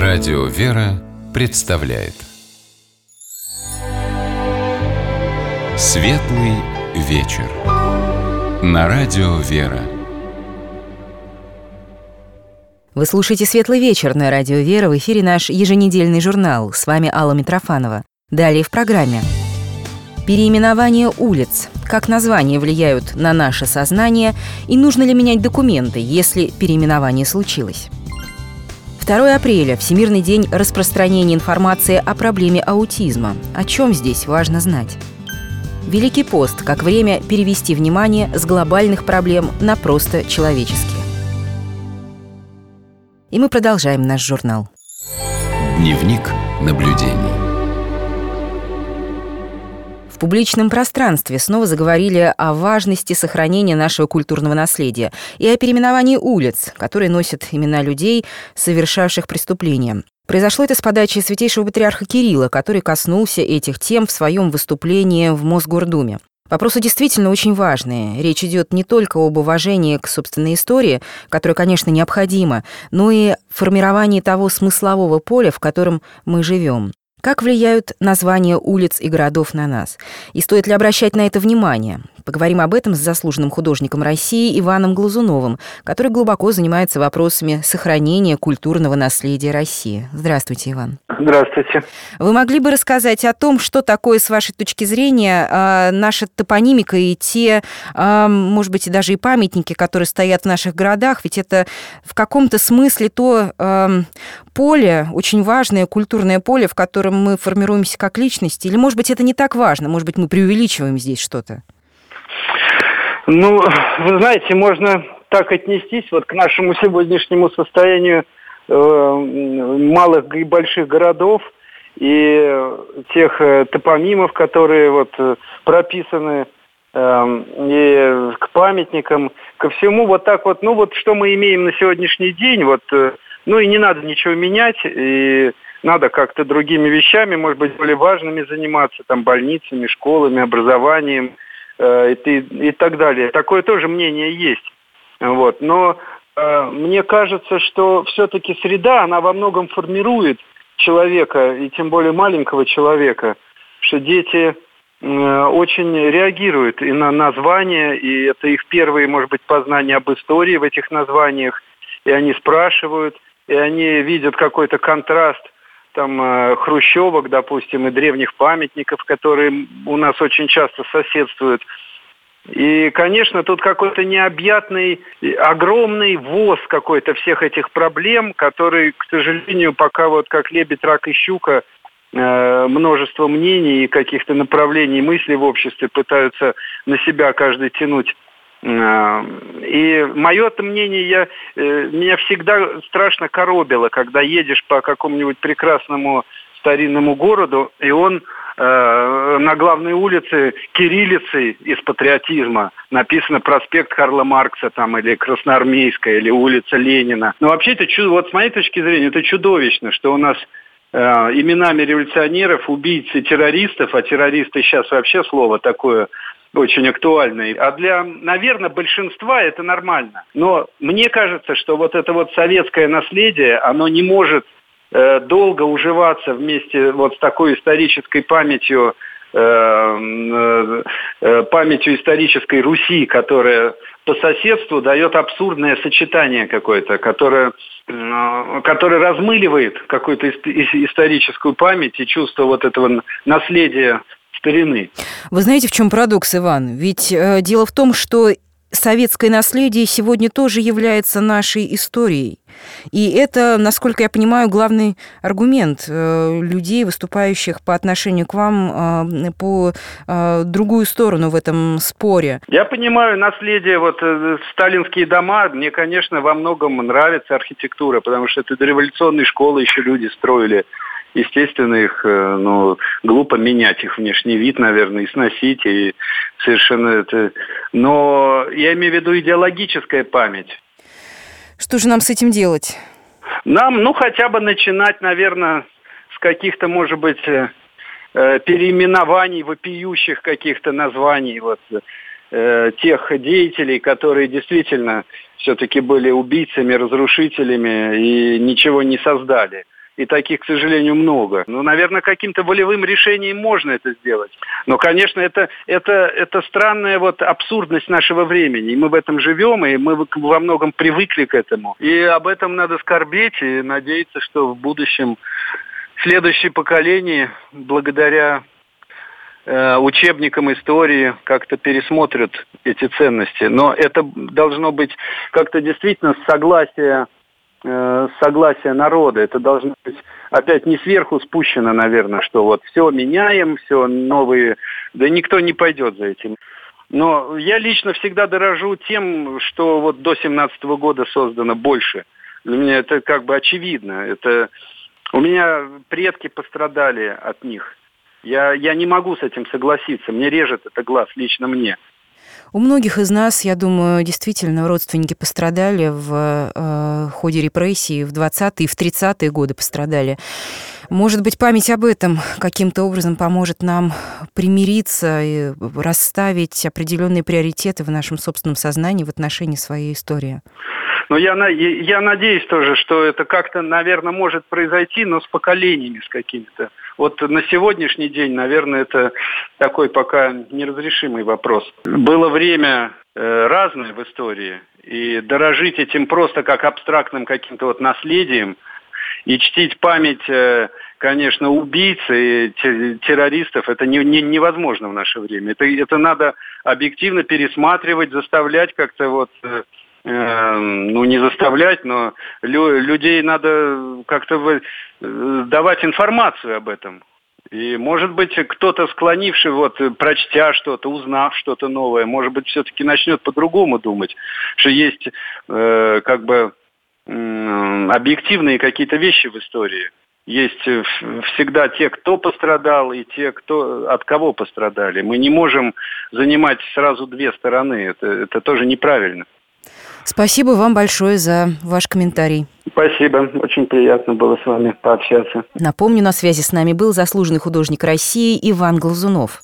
Радио «Вера» представляет Светлый вечер на Радио «Вера». Вы слушаете «Светлый вечер» на Радио «Вера». В эфире наш еженедельный журнал. С вами Алла Митрофанова. Далее в программе. Переименование улиц. Как названия влияют на наше сознание и нужно ли менять документы, если переименование случилось? 2 апреля – Всемирный день распространения информации о проблеме аутизма. О чем здесь важно знать? Великий пост – как время перевести внимание с глобальных проблем на просто человеческие. И мы продолжаем наш журнал. Дневник наблюдений. В публичном пространстве снова заговорили о важности сохранения нашего культурного наследия и о переименовании улиц, которые носят имена людей, совершавших преступления. Произошло это с подачи святейшего патриарха Кирилла, который коснулся этих тем в своем выступлении в Мосгордуме. Вопросы действительно очень важные. Речь идет не только об уважении к собственной истории, которая, конечно, необходима, но и формировании того смыслового поля, в котором мы живем. Как влияют названия улиц и городов на нас? И стоит ли обращать на это внимание? Поговорим об этом с заслуженным художником России Иваном Глазуновым, который глубоко занимается вопросами сохранения культурного наследия России. Здравствуйте, Иван. Здравствуйте. Вы могли бы рассказать о том, что такое, с вашей точки зрения, наша топонимика и те, может быть, и даже и памятники, которые стоят в наших городах? Ведь это в каком-то смысле то поле, очень важное культурное поле, в котором мы формируемся как личности. Или, может быть, это не так важно? Может быть, мы преувеличиваем здесь что-то? Ну, вы знаете, можно так отнестись вот к нашему сегодняшнему состоянию малых и больших городов и тех топонимов, которые вот прописаны и к памятникам, ко всему вот так вот, ну вот что мы имеем на сегодняшний день, вот, ну и не надо ничего менять, и надо как-то другими вещами, может быть, более важными заниматься, там, больницами, школами, образованием и так далее. Такое тоже мнение есть. Вот. Но мне кажется, что все-таки среда, она во многом формирует человека, и тем более маленького человека, что дети очень реагируют и на названия, и это их первые, может быть, познания об истории в этих названиях, и они спрашивают, и они видят какой-то контраст там хрущевок, допустим, и древних памятников, которые у нас очень часто соседствуют. И, конечно, тут какой-то необъятный, огромный воз какой-то всех этих проблем, который, к сожалению, пока вот как лебедь, рак и щука, множество мнений и каких-то направлений мыслей в обществе пытаются на себя каждый тянуть. И мое-то мнение, меня всегда страшно коробило, когда едешь по какому-нибудь прекрасному старинному городу, и он на главной улице кириллицей из патриотизма написано проспект Карла Маркса там, или Красноармейская, или улица Ленина. Но вообще это вот с моей точки зрения, это чудовищно, что у нас именами революционеров, убийц и террористов, а террористы сейчас вообще слово такое очень актуальный. А для, наверное, большинства это нормально. Но мне кажется, что вот это вот советское наследие, оно не может долго уживаться вместе вот с такой исторической памятью, памятью исторической Руси, которая по соседству дает абсурдное сочетание какое-то, которое размыливает какую-то историческую память и чувство вот этого наследия старины. Вы знаете, в чем парадокс, Иван? Ведь дело в том, что советское наследие сегодня тоже является нашей историей. И это, насколько я понимаю, главный аргумент людей, выступающих по отношению к вам по другую сторону в этом споре. Я понимаю наследие, вот сталинские дома, мне, конечно, во многом нравится архитектура, потому что это дореволюционные школы еще люди строили. Естественно, их, глупо менять их внешний вид, наверное, и сносить, и совершенно это... Но я имею в виду идеологическая память. Что же нам с этим делать? Нам, хотя бы начинать, наверное, с каких-то, может быть, переименований, вопиющих каких-то названий, тех деятелей, которые действительно все-таки были убийцами, разрушителями и ничего не создали. и таких, к сожалению, много. Ну, наверное, каким-то волевым решением можно это сделать. Но, конечно, это странная вот абсурдность нашего времени. И мы в этом живем, и мы во многом привыкли к этому. И об этом надо скорбеть и надеяться, что в будущем следующее поколение, благодаря учебникам истории, как-то пересмотрят эти ценности. Но это должно быть как-то действительно согласие народа. Это должно быть опять не сверху спущено, наверное, что вот все меняем, все новые. Да никто не пойдет за этим. Но я лично всегда дорожу тем, что вот до 17-го года создано больше. Для меня это как бы очевидно. У меня предки пострадали от них. Я не могу с этим согласиться. Мне режет это глаз, лично мне. У многих из нас, я думаю, действительно родственники пострадали в ходе репрессий, в 20-е и в 30-е годы пострадали. Может быть, память об этом каким-то образом поможет нам примириться и расставить определенные приоритеты в нашем собственном сознании в отношении своей истории. Но я надеюсь тоже, что это как-то, наверное, может произойти, но с поколениями, с какими-то. Вот на сегодняшний день, наверное, это такой пока неразрешимый вопрос. Было время разное в истории, и дорожить этим просто как абстрактным каким-то вот наследием, и чтить память, конечно, убийц и террористов, это невозможно в наше время. Это надо объективно пересматривать, заставлять как-то вот... не заставлять, но людей надо как-то давать информацию об этом. И, может быть, кто-то склонивший, прочтя что-то, узнав что-то новое, может быть, все-таки начнет по-другому думать, что есть объективные какие-то вещи в истории. Есть всегда те, кто пострадал, и те, от кого пострадали. Мы не можем занимать сразу две стороны. Это тоже неправильно. Спасибо вам большое за ваш комментарий. Спасибо, очень приятно было с вами пообщаться. Напомню, на связи с нами был заслуженный художник России Иван Глазунов.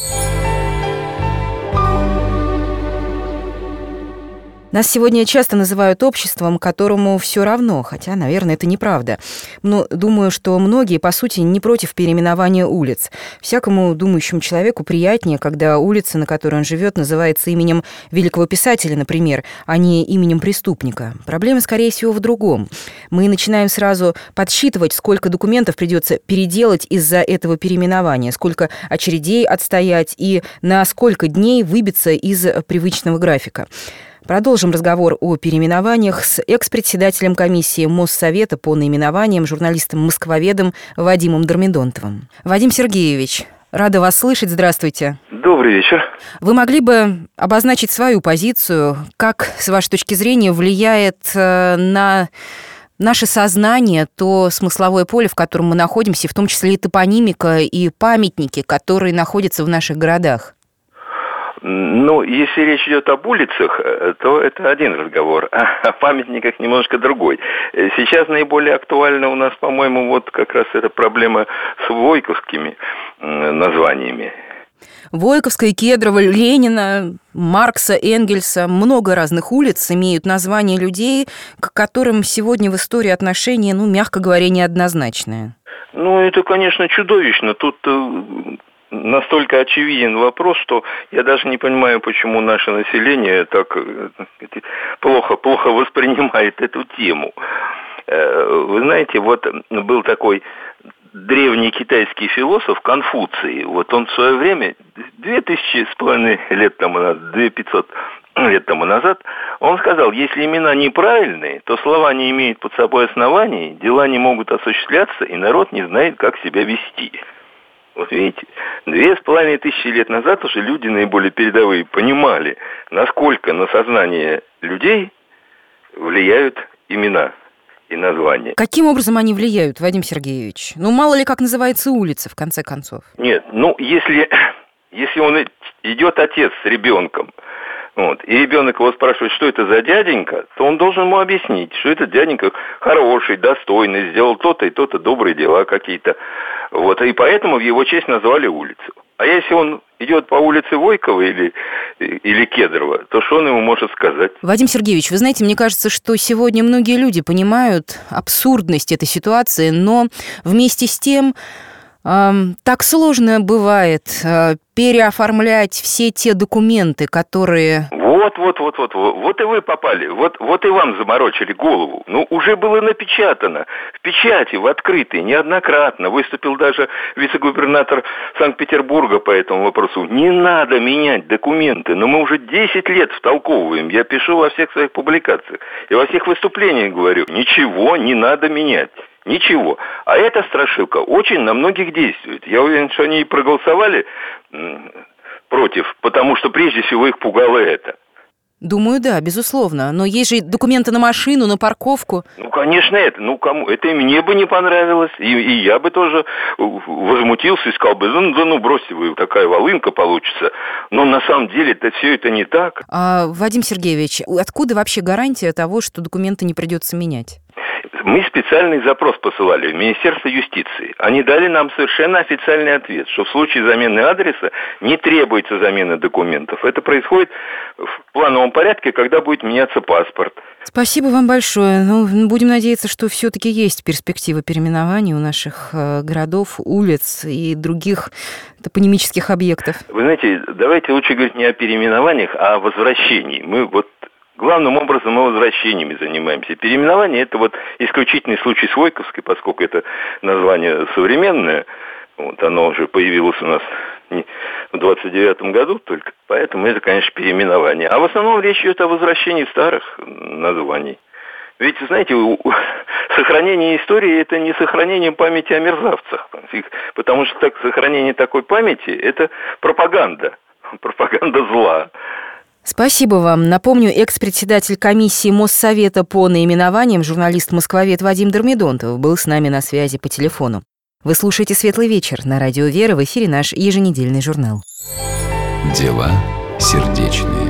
Нас сегодня часто называют обществом, которому все равно, хотя, наверное, это неправда. Но думаю, что многие, по сути, не против переименования улиц. Всякому думающему человеку приятнее, когда улица, на которой он живет, называется именем великого писателя, например, а не именем преступника. Проблема, скорее всего, в другом. Мы начинаем сразу подсчитывать, сколько документов придется переделать из-за этого переименования, сколько очередей отстоять и на сколько дней выбиться из привычного графика. Продолжим разговор о переименованиях с экс-председателем комиссии Моссовета по наименованиям, журналистом-москвоведом Вадимом Дормидонтовым. Вадим Сергеевич, рада вас слышать. Здравствуйте. Добрый вечер. Вы могли бы обозначить свою позицию, как, с вашей точки зрения, влияет на наше сознание то смысловое поле, в котором мы находимся, в том числе и топонимика, и памятники, которые находятся в наших городах? Если речь идет об улицах, то это один разговор, а о памятниках немножко другой. Сейчас наиболее актуальна у нас, по-моему, как раз эта проблема с войковскими названиями. Войковская, Кедрова, Ленина, Маркса, Энгельса. Много разных улиц имеют названия людей, к которым сегодня в истории отношения, мягко говоря, неоднозначные. Это, конечно, чудовищно. Тут настолько очевиден вопрос, что я даже не понимаю, почему наше население так плохо воспринимает эту тему. Вы знаете, был такой древний китайский философ Конфуций. Он в свое время, 2500 лет тому назад, 2500 лет тому назад, он сказал, если имена неправильные, то слова не имеют под собой оснований, дела не могут осуществляться, и народ не знает, как себя вести. Видите, 2500 лет назад уже люди наиболее передовые понимали, насколько на сознание людей влияют имена и названия. Каким образом они влияют, Вадим Сергеевич? Мало ли как называется улица, в конце концов. Нет, если он идет отец с ребенком, и ребенок его спрашивает, что это за дяденька, то он должен ему объяснить, что этот дяденька хороший, достойный, сделал то-то и то-то, добрые дела какие-то. И поэтому в его честь назвали улицу. А если он идет по улице Войкова или Кедрова, то что он ему может сказать? Вадим Сергеевич, вы знаете, мне кажется, что сегодня многие люди понимают абсурдность этой ситуации, но вместе с тем так сложно бывает переоформлять все те документы, которые... Вот и вы попали, вот и вам заморочили голову. Ну, уже было напечатано в печати, в открытой, неоднократно. Выступил даже вице-губернатор Санкт-Петербурга по этому вопросу. Не надо менять документы, но мы уже 10 лет втолковываем. Я пишу во всех своих публикациях и во всех выступлениях говорю, ничего не надо менять. Ничего. А эта страшилка очень на многих действует. Я уверен, что они и проголосовали против, потому что прежде всего их пугало это. Думаю, да, безусловно. Но есть же документы на машину, на парковку. Ну, конечно, это. Ну, кому? Это и мне бы не понравилось. И я бы тоже возмутился и сказал бы, ну, бросьте вы, такая волынка получится. Но на самом деле все это не так. Вадим Сергеевич, откуда вообще гарантия того, что документы не придется менять? Мы специальный запрос посылали в Министерство юстиции. Они дали нам совершенно официальный ответ, что в случае замены адреса не требуется замена документов. Это происходит в плановом порядке, когда будет меняться паспорт. Спасибо вам большое. Ну, будем надеяться, что все-таки есть перспектива переименования у наших городов, улиц и других топонимических объектов. Вы знаете, давайте лучше говорить не о переименованиях, а о возвращении. Мы главным образом мы возвращениями занимаемся. Переименование – это исключительный случай с Войковской, поскольку это название современное. Оно уже появилось у нас в 29-м году только. Поэтому это, конечно, переименование. А в основном речь идет о возвращении старых названий. Ведь, знаете, сохранение истории – это не сохранение памяти о мерзавцах. Потому что сохранение такой памяти – это пропаганда. Пропаганда зла. Спасибо вам. Напомню, экс-председатель комиссии Моссовета по наименованиям, журналист-москвовед Вадим Дормидонтов был с нами на связи по телефону. Вы слушаете «Светлый вечер» на Радио Вера, в эфире наш еженедельный журнал. Дела сердечные.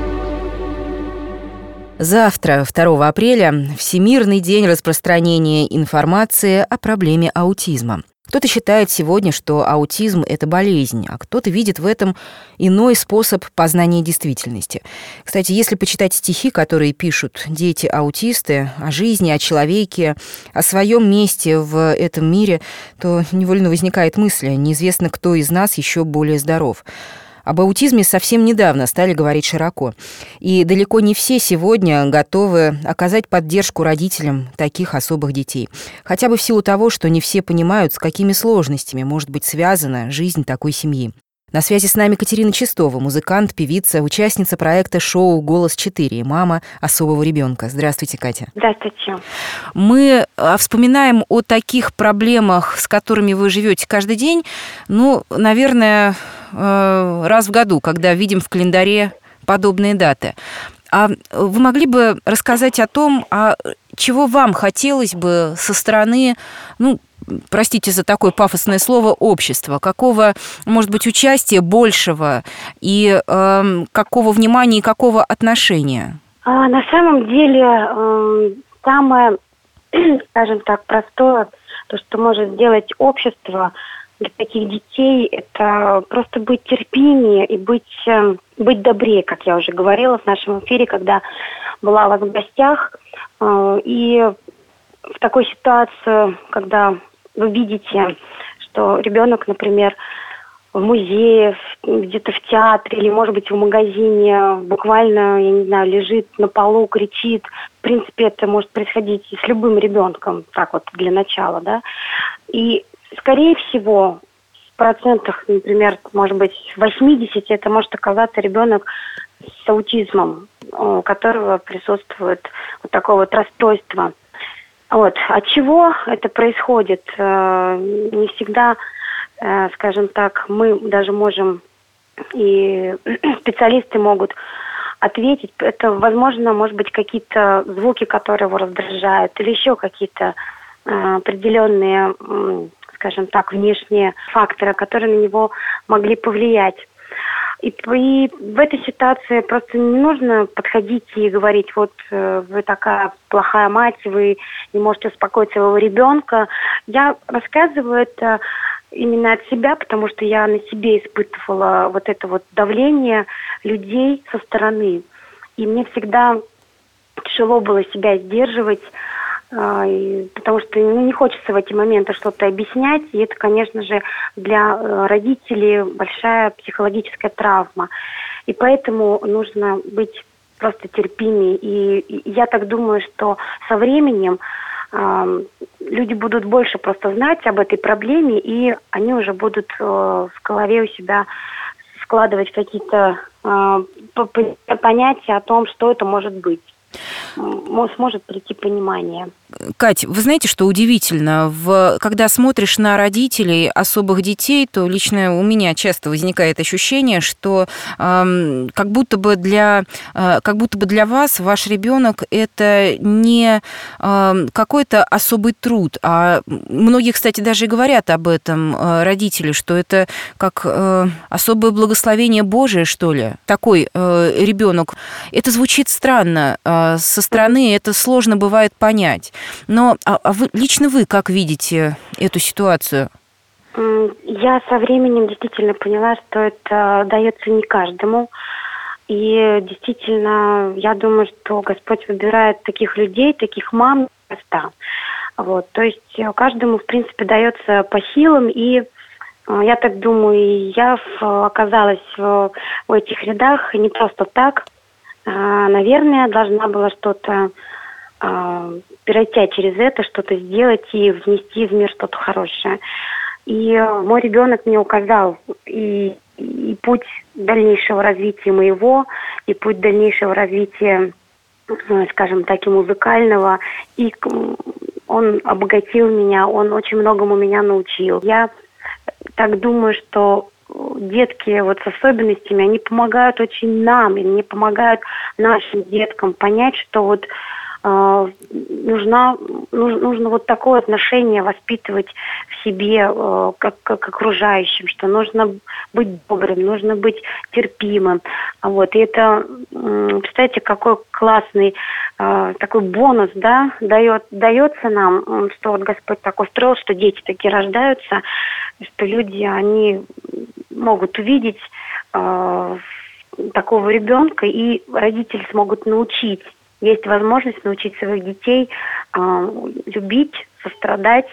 Завтра, 2 апреля, Всемирный день распространения информации о проблеме аутизма. Кто-то считает сегодня, что аутизм – это болезнь, а кто-то видит в этом иной способ познания действительности. Кстати, если почитать стихи, которые пишут дети-аутисты о жизни, о человеке, о своем месте в этом мире, то невольно возникает мысль, неизвестно, кто из нас еще более здоров. Об аутизме совсем недавно стали говорить широко. И далеко не все сегодня готовы оказать поддержку родителям таких особых детей. Хотя бы в силу того, что не все понимают, с какими сложностями может быть связана жизнь такой семьи. На связи с нами Катерина Чистова, музыкант, певица, участница проекта шоу «Голос-4» и мама особого ребенка. Здравствуйте, Катя. Здравствуйте. Мы вспоминаем о таких проблемах, с которыми вы живете каждый день, наверное, раз в году, когда видим в календаре подобные даты. А вы могли бы рассказать о том, чего вам хотелось бы со стороны, простите за такое пафосное слово, общества? Какого, может быть, участия большего и какого внимания и какого отношения? На самом деле, самое, скажем так, простое, то, что может сделать общество для таких детей, это просто быть терпимее и быть добрее, как я уже говорила в нашем эфире, когда была у вас в гостях. И в такой ситуации, когда вы видите, что ребенок, например, в музее, где-то в театре или, может быть, в магазине буквально, я не знаю, лежит на полу, кричит. В принципе, это может происходить и с любым ребенком, так вот, для начала, да. И, скорее всего, в процентах, например, может быть, в 80 это может оказаться ребенок с аутизмом, у которого присутствует вот такое вот расстройство. От чего это происходит? Не всегда, скажем так, мы даже можем, и специалисты могут ответить. Это, возможно, может быть, какие-то звуки, которые его раздражают, или еще какие-то определенные, скажем так, внешние факторы, которые на него могли повлиять. И в этой ситуации просто не нужно подходить и говорить, вы такая плохая мать, вы не можете успокоить своего ребенка. Я рассказываю это именно от себя, потому что я на себе испытывала вот это вот давление людей со стороны. И мне всегда тяжело было себя сдерживать, потому что не хочется в эти моменты что-то объяснять. И это, конечно же, для родителей большая психологическая травма. И поэтому нужно быть просто терпимее. И я так думаю, что со временем люди будут больше просто знать об этой проблеме, и они уже будут в голове у себя складывать какие-то понятия о том, что это может быть. Сможет прийти понимание. Кать, вы знаете, что удивительно? Когда смотришь на родителей особых детей, то лично у меня часто возникает ощущение, что как будто бы для вас ваш ребенок это не какой-то особый труд. А многие, кстати, даже и говорят об этом родители, что это как особое благословение Божие, что ли. Такой ребенок. Это звучит странно. Со стороны это сложно бывает понять. Но лично вы как видите эту ситуацию? Я со временем действительно поняла, что это дается не каждому. И действительно, я думаю, что Господь выбирает таких людей, таких мам неспроста. Вот. То есть каждому, в принципе, дается по силам. И я так думаю, и я оказалась в этих рядах не просто так. Наверное, должна была что-то пройти через это, что-то сделать и внести в мир что-то хорошее. И мой ребенок мне указал и путь дальнейшего развития моего, и путь дальнейшего развития, скажем так, и музыкального. И он обогатил меня, он очень многому меня научил. Я так думаю, что детки вот с особенностями, они помогают очень нам, и они помогают нашим деткам понять, что вот нужно вот такое отношение воспитывать в себе как к окружающим, что нужно быть добрым, нужно быть терпимым. Вот. И это, представляете, какой классный такой бонус, да, дается нам, что вот Господь так устроил, что дети такие рождаются, что люди, они могут увидеть такого ребенка, и родители смогут научить. Есть возможность научить своих детей любить, сострадать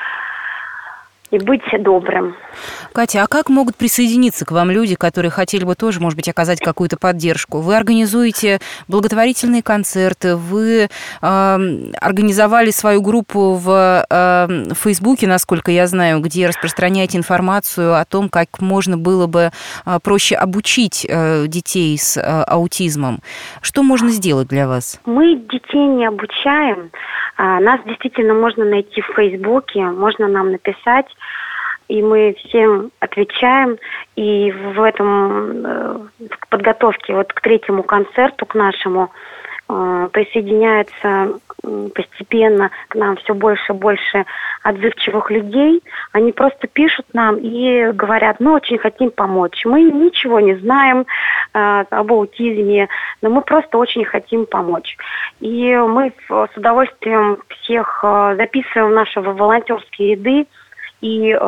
и быть добрым. Катя, а как могут присоединиться к вам люди, которые хотели бы тоже, может быть, оказать какую-то поддержку? Вы организуете благотворительные концерты, вы организовали свою группу в Фейсбуке, насколько я знаю, где распространяете информацию о том, как можно было бы проще обучить детей с аутизмом. Что можно сделать для вас? Мы детей не обучаем. Нас действительно можно найти в Фейсбуке, можно нам написать, и мы всем отвечаем. И в этом в подготовке вот к 3-му концерту, к нашему, присоединяется постепенно к нам все больше и больше отзывчивых людей. Они просто пишут нам и говорят: мы очень хотим помочь. Мы ничего не знаем об аутизме, но мы просто очень хотим помочь. И мы с удовольствием всех записываем в наши волонтерские ряды и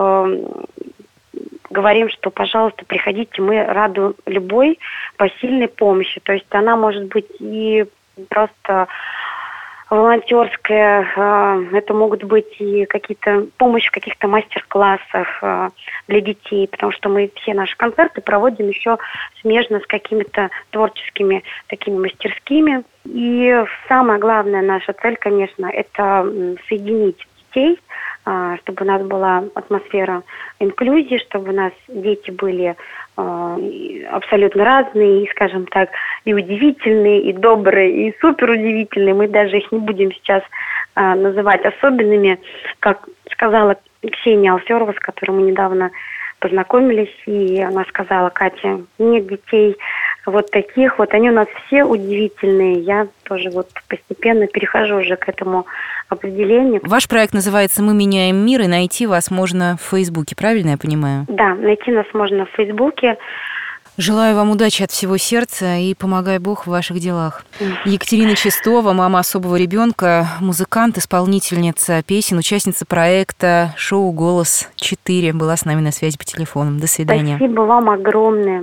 говорим, что, пожалуйста, приходите, мы рады любой посильной помощи. То есть она может быть и просто волонтерская, это могут быть и какие-то помощь в каких-то мастер-классах для детей, потому что мы все наши концерты проводим еще смежно с какими-то творческими такими мастерскими. И самая главная наша цель, конечно, это соединить детей, чтобы у нас была атмосфера инклюзии, чтобы у нас дети были абсолютно разные, и, скажем так, и удивительные, и добрые, и супер удивительные. Мы даже их не будем сейчас называть особенными, как сказала Ксения Алферова, с которой мы недавно познакомились, и она сказала: Катя, нет детей вот таких, вот они у нас все удивительные. Я тоже вот постепенно перехожу уже к этому определению. Ваш проект называется «Мы меняем мир», и найти вас можно в Фейсбуке, правильно я понимаю? Да, найти нас можно в Фейсбуке. Желаю вам удачи от всего сердца и помогай Бог в ваших делах. Екатерина Чистова, мама особого ребенка, музыкант, исполнительница песен, участница проекта шоу «Голос-4», была с нами на связи по телефону. До свидания. Спасибо вам огромное.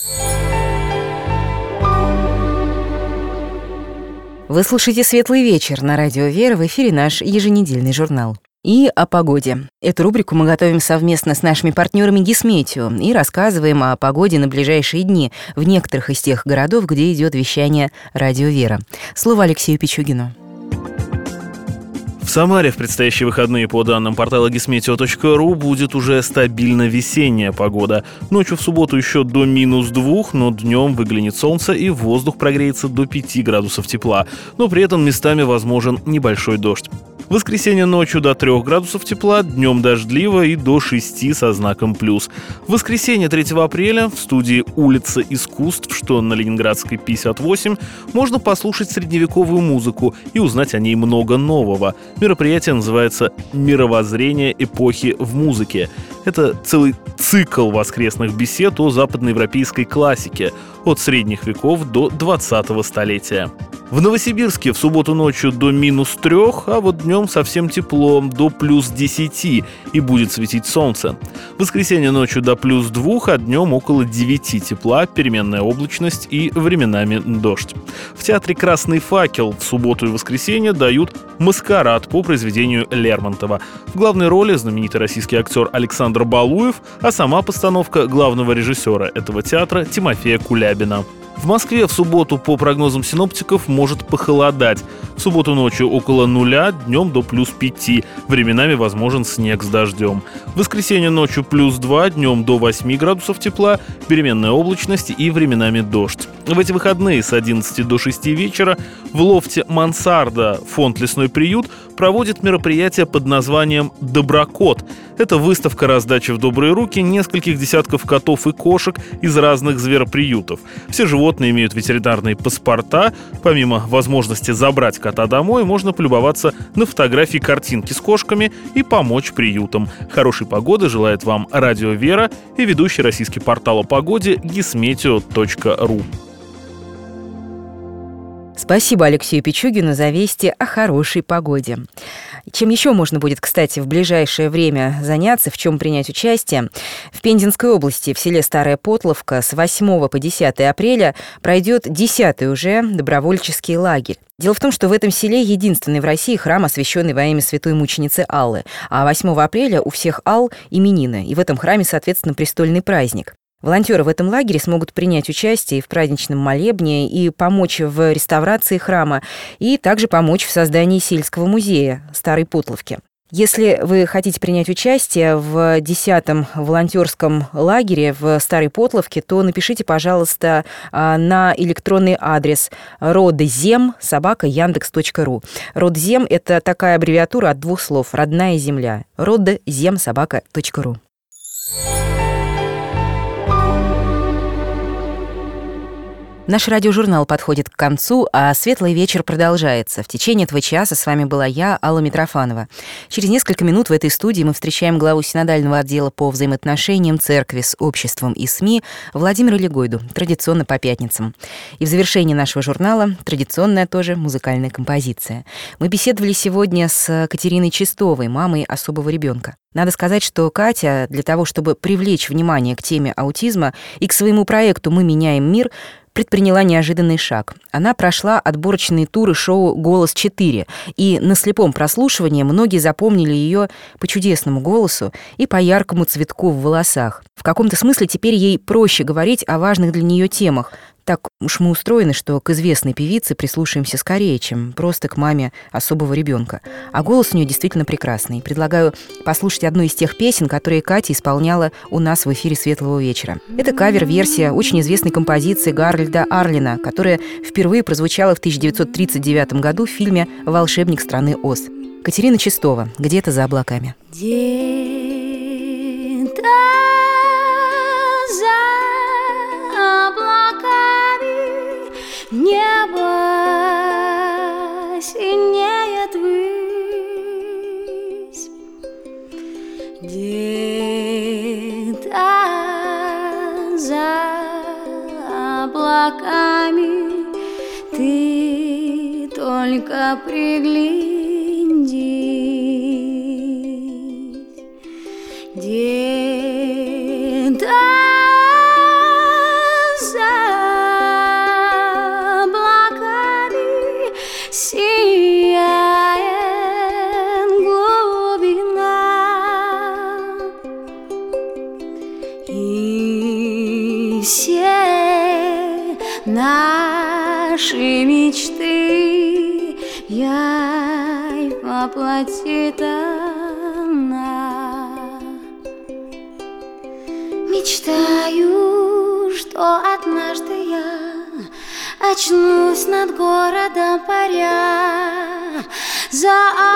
Вы слушаете «Светлый вечер» на радио «Вера», в эфире наш еженедельный журнал. И о погоде. Эту рубрику мы готовим совместно с нашими партнерами Гисметео и рассказываем о погоде на ближайшие дни в некоторых из тех городов, где идет вещание радио «Вера». Слово Алексею Пичугину. В Самаре в предстоящие выходные, по данным портала gismeteo.ru, будет уже стабильно весенняя погода. Ночью в субботу еще до -2, но днем выглянет солнце и воздух прогреется до 5 градусов тепла. Но при этом местами возможен небольшой дождь. В воскресенье ночью до 3 градусов тепла, днем дождливо и до 6 со знаком плюс. В воскресенье 3 апреля в студии «Улица искусств», что на Ленинградской 58, можно послушать средневековую музыку и узнать о ней много нового. Мероприятие называется «Мировоззрение эпохи в музыке». Это целый цикл воскресных бесед о западноевропейской классике от средних веков до 20-го столетия. В Новосибирске в субботу ночью до -3, а вот днем совсем тепло, до +10, и будет светить солнце. В воскресенье ночью до +2, а днем около 9 тепла, переменная облачность и временами дождь. В театре «Красный факел» в субботу и воскресенье дают «Маскарад» по произведению Лермонтова. В главной роли знаменитый российский актер Александр Балуев, а сама постановка главного режиссера этого театра Тимофея Кулябина. В Москве в субботу, по прогнозам синоптиков, может похолодать. В субботу ночью около 0, днем до +5. Временами возможен снег с дождем. В воскресенье ночью +2, днем до 8 градусов тепла, переменная облачность и временами дождь. В эти выходные с 11 до 6 вечера в лофте «Мансарда» фонд «Лесной приют» проводит мероприятие под названием «Доброкот». Это выставка раздачи в добрые руки нескольких десятков котов и кошек из разных звероприютов. Все животные имеют ветеринарные паспорта. Помимо возможности забрать кота домой, можно полюбоваться на фотографии, картинки с кошками и помочь приютам. Хорошей погоды желает вам радио «Вера» и ведущий российский портал о погоде gismeteo.ru. Спасибо Алексею Пичугину за вести о хорошей погоде. Чем еще можно будет, кстати, в ближайшее время заняться, в чем принять участие? В Пензенской области, в селе Старая Потловка, с 8 по 10 апреля пройдет 10-й уже добровольческий лагерь. Дело в том, что в этом селе единственный в России храм, освященный во имя святой мученицы Аллы, а 8 апреля у всех Алл именины, и в этом храме, соответственно, престольный праздник. Волонтеры в этом лагере смогут принять участие в праздничном молебне и помочь в реставрации храма, и также помочь в создании сельского музея Старой Потловки. Если вы хотите принять участие в 10-м волонтерском лагере в Старой Потловке, то напишите, пожалуйста, на электронный адрес rodezem@yandex.ru. Родзем – это такая аббревиатура от двух слов «родная земля». rodezem@.ru. Наш радиожурнал подходит к концу, а «Светлый вечер» продолжается. В течение этого часа с вами была я, Алла Митрофанова. Через несколько минут в этой студии мы встречаем главу синодального отдела по взаимоотношениям церкви с обществом и СМИ Владимира Легойду, традиционно по пятницам. И в завершении нашего журнала традиционная тоже музыкальная композиция. Мы беседовали сегодня с Катериной Чистовой, мамой особого ребенка. Надо сказать, что Катя для того, чтобы привлечь внимание к теме аутизма и к своему проекту «Мы меняем мир», предприняла неожиданный шаг. Она прошла отборочные туры шоу «Голос-4», и на слепом прослушивании многие запомнили ее по чудесному голосу и по яркому цветку в волосах. В каком-то смысле теперь ей проще говорить о важных для нее темах. Так уж мы устроены, что к известной певице прислушаемся скорее, чем просто к маме особого ребенка. А голос у нее действительно прекрасный. Предлагаю послушать одну из тех песен, которые Катя исполняла у нас в эфире «Светлого вечера». Это кавер-версия очень известной композиции Гарольда Арлина, которая впервые прозвучала в 1939 году в фильме «Волшебник страны Оз». Катерина Чистова «Где-то за облаками». Где-то за облаками небо синеет ввысь. Где-то за облаками. Ты только приглядись, где-то за облаками сияет глубина, и все наши мечты явь воплотит она. Мечтаю, что однажды я очнусь над городом паря за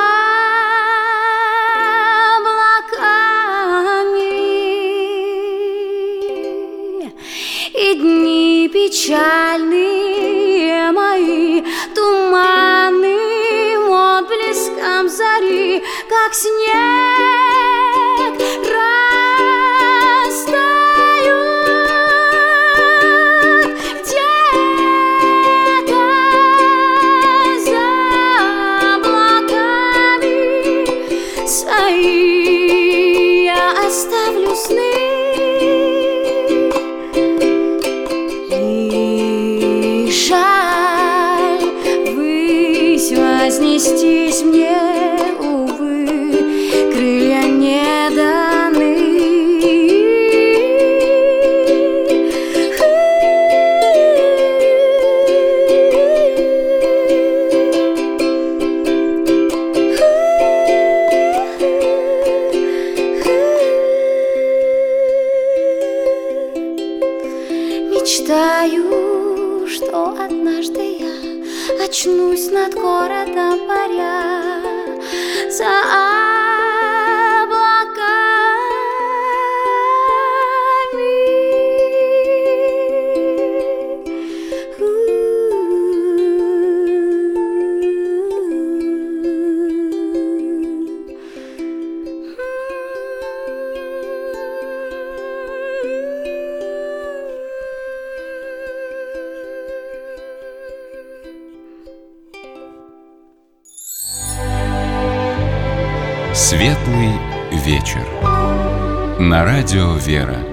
облаками, и дни печальные мои туманным отблеском зари, как снег, растают где-то за облаками. Свои я оставлю сны, жаль ввысь вознестись мне, увы, крылья не даны. Мечтаю, что однажды я очнусь над городом паря за Светлый вечер. На радио «Вера».